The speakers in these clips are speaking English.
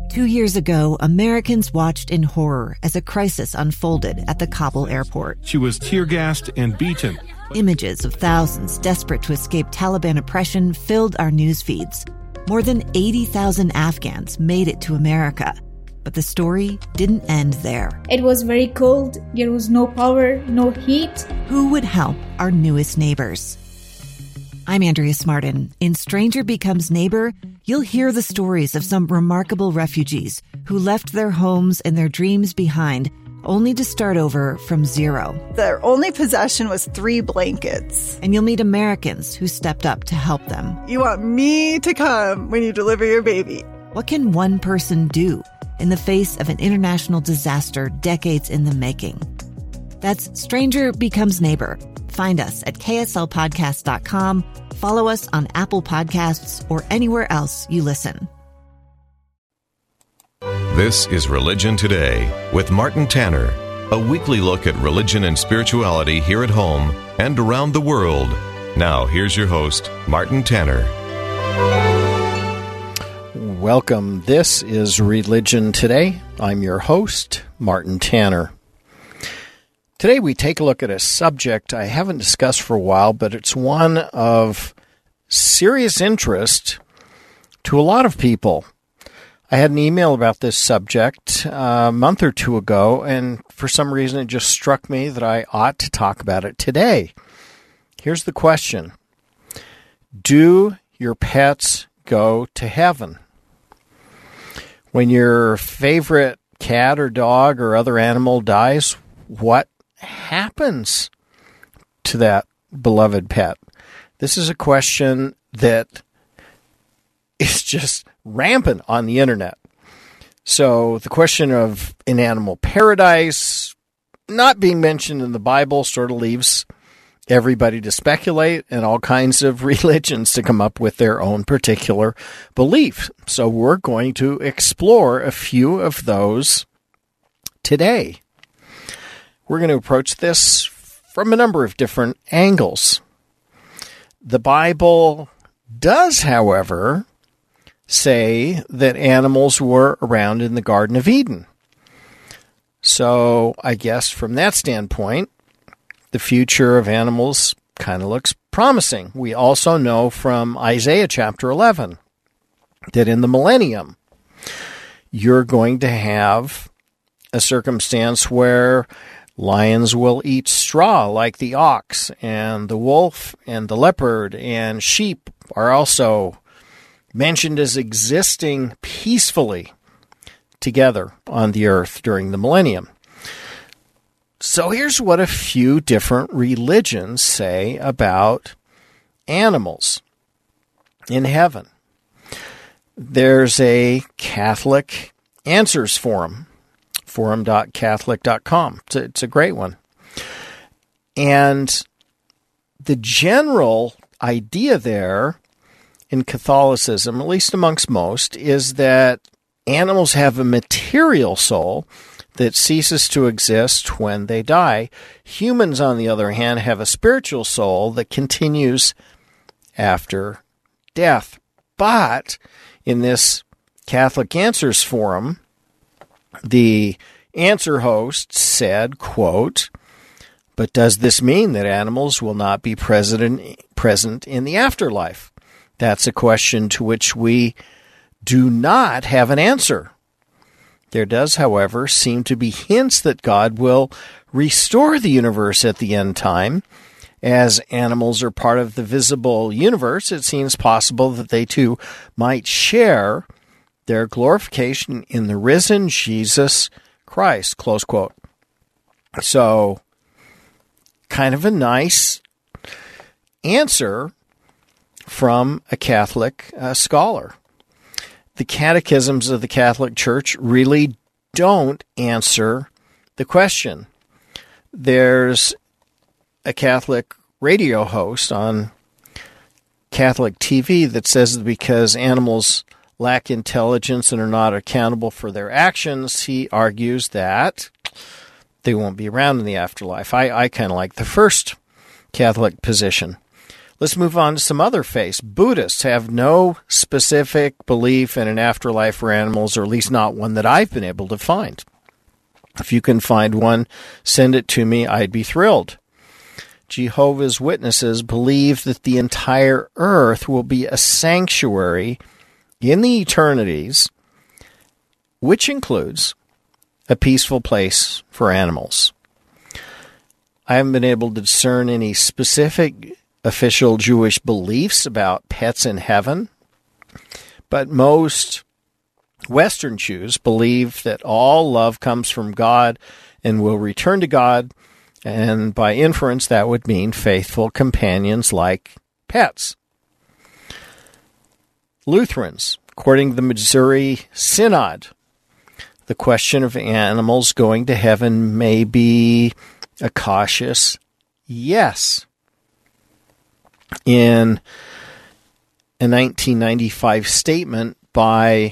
2 years ago, Americans watched in horror as a crisis unfolded at the Kabul airport. She was tear-gassed and beaten. Images of thousands desperate to escape Taliban oppression filled our news feeds. More than 80,000 Afghans made it to America. But the story didn't end there. It was very cold. There was no power, no heat. Who would help our newest neighbors? I'm Andrea Smartin. In Stranger Becomes Neighbor, you'll hear the stories of some remarkable refugees who left their homes and their dreams behind, only to start over from zero. Their only possession was 3 blankets. And you'll meet Americans who stepped up to help them. You want me to come when you deliver your baby. What can one person do in the face of an international disaster decades in the making? That's Stranger Becomes Neighbor. Find us at kslpodcast.com. Follow us on Apple Podcasts or anywhere else you listen. This is Religion Today with Martin Tanner, a weekly look at religion and spirituality here at home and around the world. Now, here's your host, Martin Tanner. Welcome. This is Religion Today. I'm your host, Martin Tanner. Today we take a look at a subject I haven't discussed for a while, but it's one of serious interest to a lot of people. I had an email about this subject a month or two ago, and for some reason it just struck me that I ought to talk about it today. Here's the question. Do your pets go to heaven? When your favorite cat or dog or other animal dies, what happens to that beloved pet? This is a question that is just rampant on the internet. So the question of an animal paradise not being mentioned in the Bible sort of leaves everybody to speculate and all kinds of religions to come up with their own particular belief. So we're going to explore a few of those today. We're going to approach this from a number of different angles. The Bible does, however, say that animals were around in the Garden of Eden. So I guess from that standpoint, the future of animals kind of looks promising. We also know from Isaiah chapter 11 that in the millennium, you're going to have a circumstance where lions will eat straw like the ox, and the wolf and the leopard and sheep are also mentioned as existing peacefully together on the earth during the millennium. So here's what a few different religions say about animals in heaven. There's a Catholic Answers forum, forum.catholic.com. It's a great one. And the general idea there in Catholicism, at least amongst most, is that animals have a material soul that ceases to exist when they die. Humans, on the other hand, have a spiritual soul that continues after death. But in this Catholic Answers forum, the answer host said, quote, "But does this mean that animals will not be present in the afterlife? That's a question to which we do not have an answer. There does, however, seem to be hints that God will restore the universe at the end time. As animals are part of the visible universe, it seems possible that they too might share their glorification in the risen Jesus Christ," close quote. So, kind of a nice answer from a Catholic scholar. The catechisms of the Catholic Church really don't answer the question. There's a Catholic radio host on Catholic TV that says that because animals lack intelligence and are not accountable for their actions, he argues that they won't be around in the afterlife. I kind of like the first Catholic position. Let's move on to some other faiths. Buddhists have no specific belief in an afterlife for animals, or at least not one that I've been able to find. If you can find one, send it to me. I'd be thrilled. Jehovah's Witnesses believe that the entire earth will be a sanctuary in the eternities, which includes a peaceful place for animals. I haven't been able to discern any specific official Jewish beliefs about pets in heaven, but most Western Jews believe that all love comes from God and will return to God, and by inference that would mean faithful companions like pets. Lutherans, according to the Missouri Synod, the question of animals going to heaven may be a cautious yes. In a 1995 statement by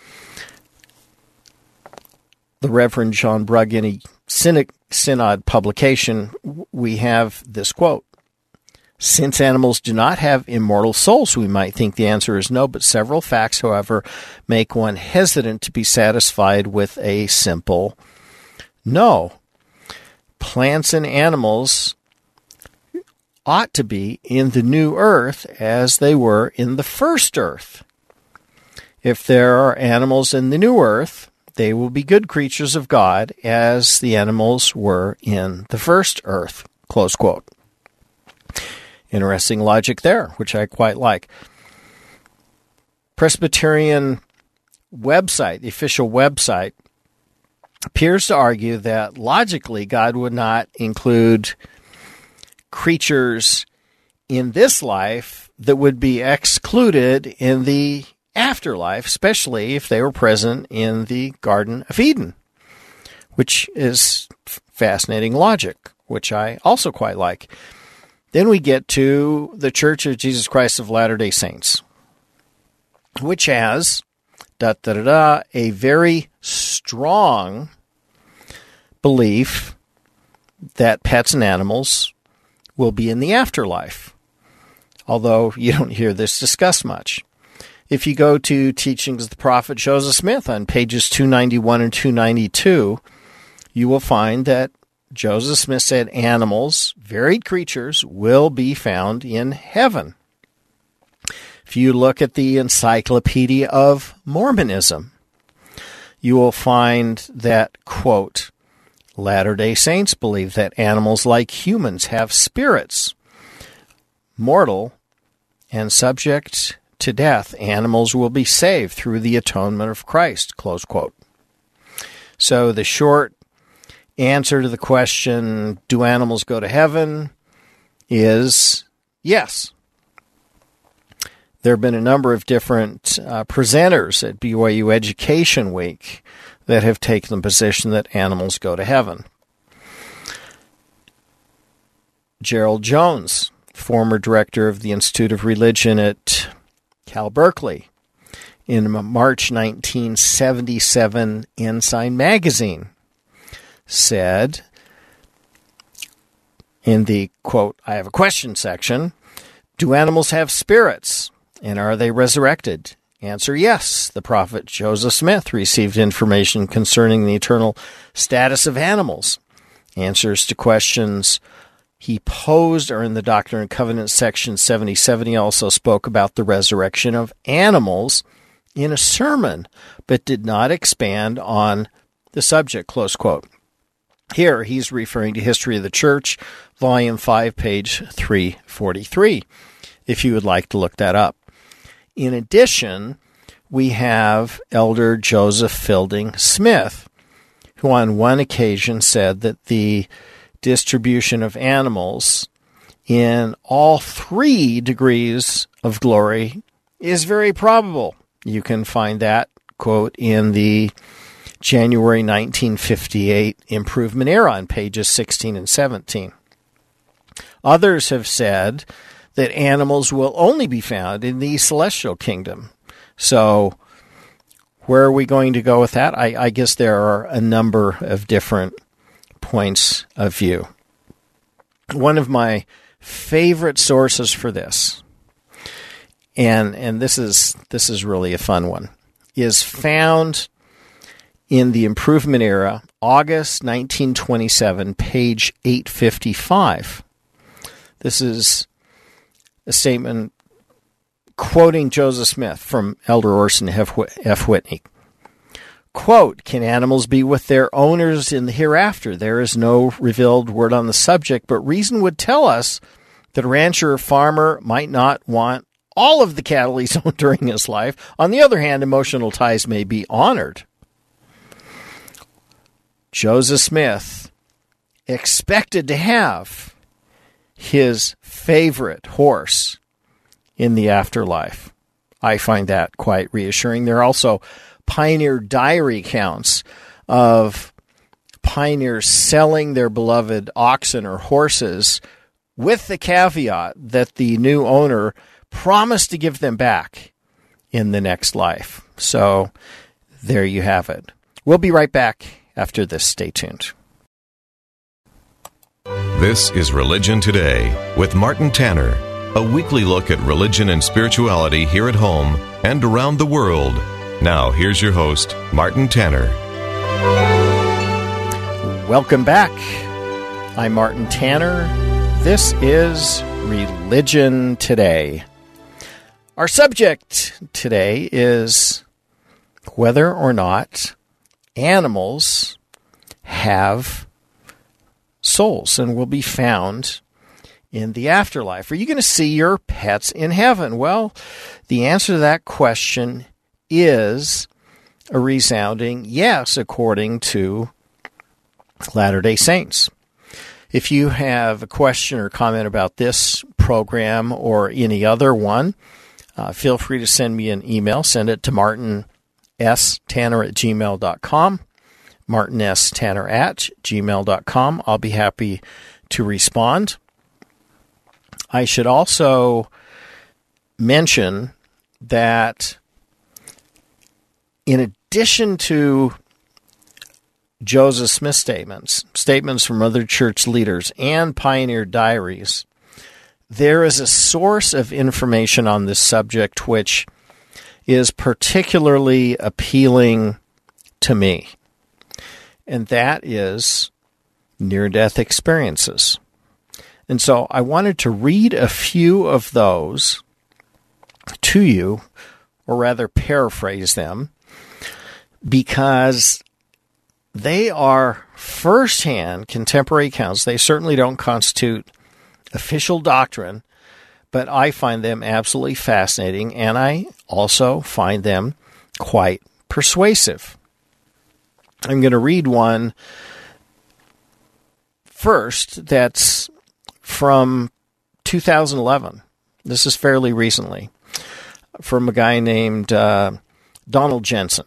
the Reverend John Brugg in a Synod publication, we have this quote: "Since animals do not have immortal souls, we might think the answer is no, but several facts, however, make one hesitant to be satisfied with a simple no. Plants and animals ought to be in the new earth as they were in the first earth. If there are animals in the new earth, they will be good creatures of God as the animals were in the first earth." Close quote. Interesting logic there, which I quite like. Presbyterian website, the official website, appears to argue that logically God would not include creatures in this life that would be excluded in the afterlife, especially if they were present in the Garden of Eden, which is fascinating logic, which I also quite like. Then we get to the Church of Jesus Christ of Latter-day Saints, which has a very strong belief that pets and animals will be in the afterlife, although you don't hear this discussed much. If you go to Teachings of the Prophet Joseph Smith on pages 291 and 292, you will find that Joseph Smith said animals, varied creatures, will be found in heaven. If you look at the Encyclopedia of Mormonism, you will find that, quote, "Latter-day Saints believe that animals like humans have spirits. Mortal and subject to death, animals will be saved through the atonement of Christ," close quote. So the short answer to the question, do animals go to heaven, is yes. There have been a number of different presenters at BYU Education Week that have taken the position that animals go to heaven. Gerald Jones, former director of the Institute of Religion at Cal Berkeley, in March 1977 Ensign magazine, said in the, quote, "I have a question" section, "Do animals have spirits, and are they resurrected? Answer, yes. The prophet Joseph Smith received information concerning the eternal status of animals. Answers to questions he posed are in the Doctrine and Covenants section 77. He also spoke about the resurrection of animals in a sermon, but did not expand on the subject," close quote. Here he's referring to History of the Church, Volume 5, page 343, if you would like to look that up. In addition, we have Elder Joseph Fielding Smith, who on one occasion said that the distribution of animals in all 3 degrees of glory is very probable. You can find that, quote, in the January 1958 Improvement Era on pages 16 and 17. Others have said that animals will only be found in the celestial kingdom. So where are we going to go with that? I guess there are a number of different points of view. One of my favorite sources for this, and this is really a fun one, is found in the Improvement Era, August 1927, page 855. This is a statement quoting Joseph Smith from Elder Orson F. Whitney. Quote, "Can animals be with their owners in the hereafter? There is no revealed word on the subject, but reason would tell us that a rancher or farmer might not want all of the cattle he's owned during his life. On the other hand, emotional ties may be honored." Joseph Smith expected to have his favorite horse in the afterlife. I find that quite reassuring. There are also pioneer diary accounts of pioneers selling their beloved oxen or horses with the caveat that the new owner promised to give them back in the next life. So there you have it. We'll be right back after this. Stay tuned. This is Religion Today with Martin Tanner, a weekly look at religion and spirituality here at home and around the world. Now, here's your host, Martin Tanner. Welcome back. I'm Martin Tanner. This is Religion Today. Our subject today is whether or not animals have souls and will be found in the afterlife. Are you going to see your pets in heaven? Well, the answer to that question is a resounding yes, according to Latter-day Saints. If you have a question or comment about this program or any other one, feel free to send me an email. Send it to martinstanner@gmail.com, martinstanner@gmail.com. I'll be happy to respond. I should also mention that in addition to Joseph Smith statements from other church leaders, and pioneer diaries, there is a source of information on this subject which is particularly appealing to me, and that is near-death experiences. And so I wanted to read a few of those to you, or rather paraphrase them, because they are first-hand contemporary accounts. They certainly don't constitute official doctrine, but I find them absolutely fascinating, and I also find them quite persuasive. I'm going to read one first that's from 2011. This is fairly recently, from a guy named Donald Jensen.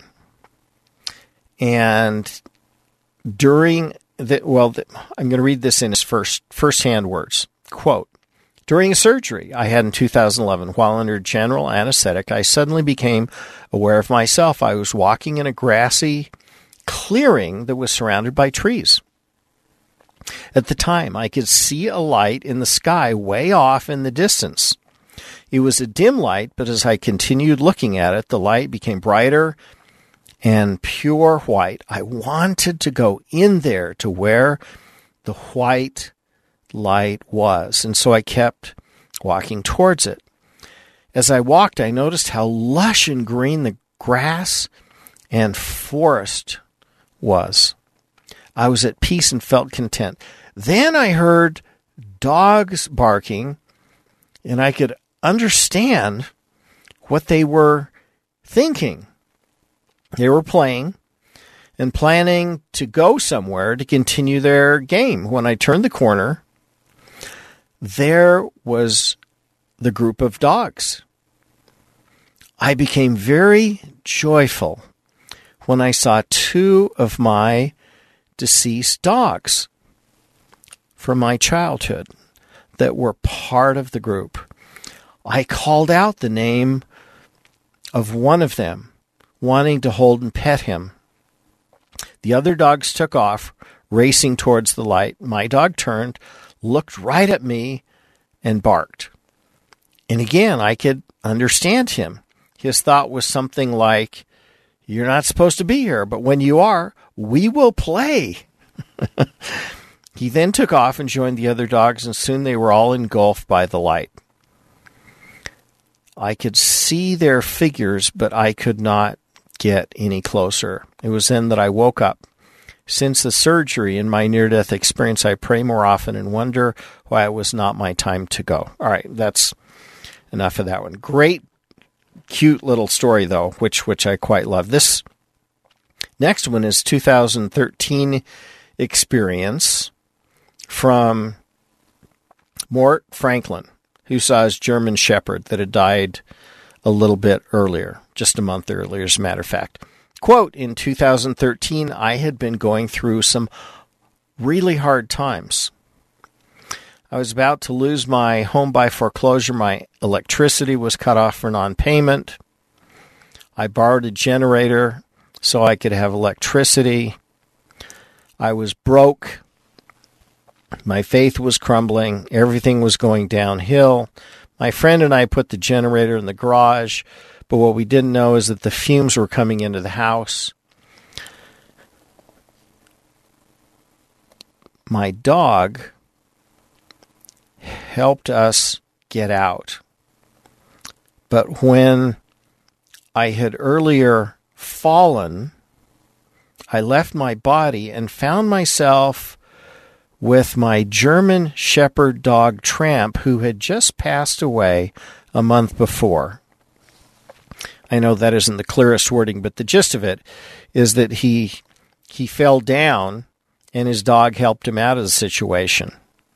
And during I'm going to read this in his first-hand words. Quote, "During a surgery I had in 2011, while under general anesthetic, I suddenly became aware of myself. I was walking in a grassy clearing that was surrounded by trees. At the time, I could see a light in the sky way off in the distance. It was a dim light, but as I continued looking at it, the light became brighter and pure white. I wanted to go in there to where the white light was, and so I kept walking towards it. As I walked, I noticed how lush and green the grass and forest was. I was at peace and felt content. Then I heard dogs barking, and I could understand what they were thinking. They were playing and planning to go somewhere to continue their game. When I turned the corner, there was the group of dogs. I became very joyful when I saw two of my deceased dogs from my childhood that were part of the group. I called out the name of one of them, wanting to hold and pet him. The other dogs took off, racing towards the light. My dog turned, looked right at me, and barked. And again, I could understand him. His thought was something like, "You're not supposed to be here, but when you are, we will play." He then took off and joined the other dogs, and soon they were all engulfed by the light. I could see their figures, but I could not get any closer. It was then that I woke up. Since the surgery and my near-death experience, I pray more often and wonder why it was not my time to go. All right, that's enough of that one. Great, cute little story, though, which I quite love. This next one is 2013 experience from Mort Franklin, who saw his German Shepherd that had died a little bit earlier, just a month earlier, as a matter of fact. Quote, "In 2013, I had been going through some really hard times. I was about to lose my home by foreclosure. My electricity was cut off for non-payment. I borrowed a generator so I could have electricity. I was broke. My faith was crumbling. Everything was going downhill. My friend and I put the generator in the garage, but what we didn't know is that the fumes were coming into the house. My dog helped us get out. But when I had earlier fallen, I left my body and found myself with my German Shepherd dog Tramp, who had just passed away a month before." I know that isn't the clearest wording, but the gist of it is that he fell down and his dog helped him out of the situation.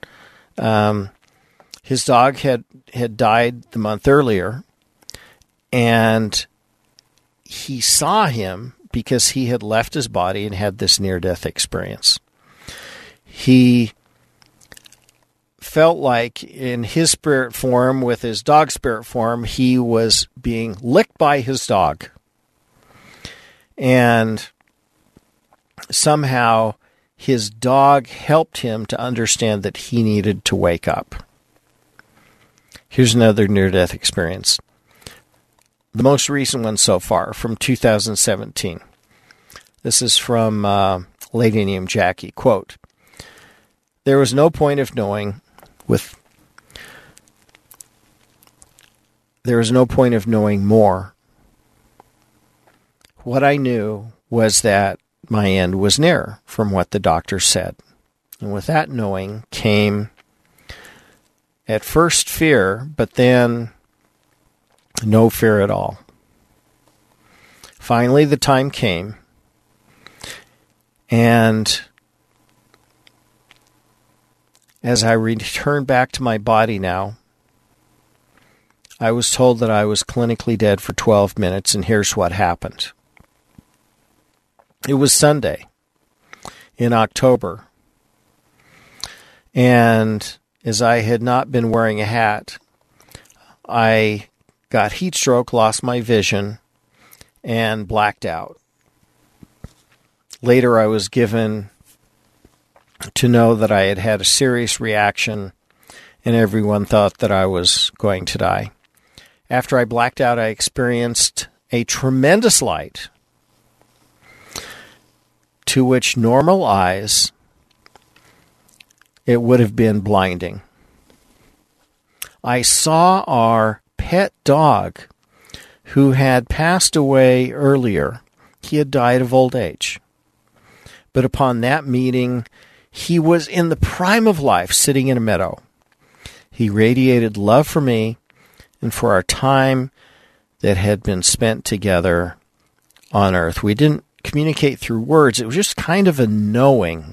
His dog had died the month earlier, and he saw him because he had left his body and had this near-death experience. He felt like in his spirit form, with his dog spirit form, he was being licked by his dog. And somehow his dog helped him to understand that he needed to wake up. Here's another near-death experience. The most recent one so far, from 2017. This is from a lady named Jackie. Quote, "There was no point of knowing more. What I knew was that my end was near from what the doctor said. And with that knowing came at first fear, but then no fear at all. Finally, the time came, and as I returned back to my body now, I was told that I was clinically dead for 12 minutes, and here's what happened. It was Sunday in October, and as I had not been wearing a hat, I got heat stroke, lost my vision, and blacked out. Later, I was given to know that I had had a serious reaction, and everyone thought that I was going to die. After I blacked out, I experienced a tremendous light to which normal eyes, it would have been blinding. I saw our pet dog who had passed away earlier. He had died of old age. But upon that meeting, he was in the prime of life, sitting in a meadow. He radiated love for me and for our time that had been spent together on earth. We didn't communicate through words. It was just kind of a knowing.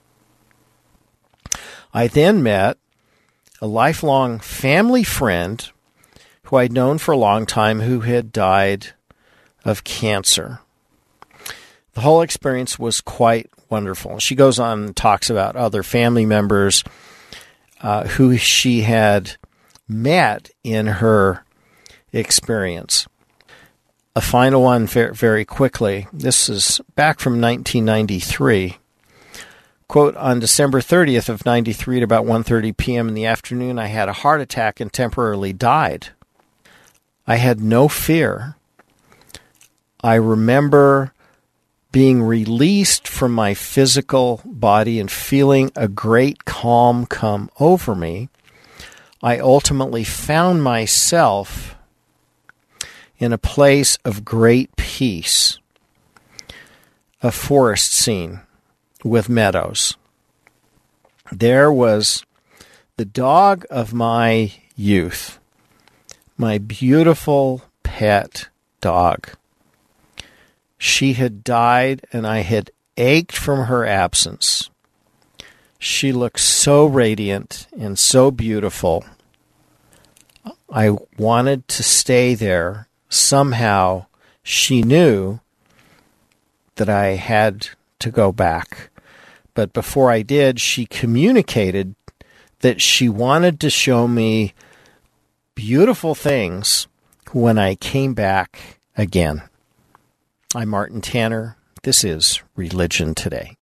I then met a lifelong family friend who I'd known for a long time who had died of cancer. The whole experience was quite wonderful. She goes on and talks about other family members who she had met in her experience. A final one very quickly. This is back from 1993. Quote, on December 30th of 93 at about 1:30 p.m. in the afternoon, I had a heart attack and temporarily died. I had no fear. I remember being released from my physical body and feeling a great calm come over me. I ultimately found myself in a place of great peace, a forest scene with meadows. There was the dog of my youth, my beautiful pet dog. She had died, and I had ached from her absence. She looked so radiant and so beautiful. I wanted to stay there. Somehow, she knew that I had to go back. But before I did, she communicated that she wanted to show me beautiful things when I came back again. I'm Martin Tanner. This is Religion Today.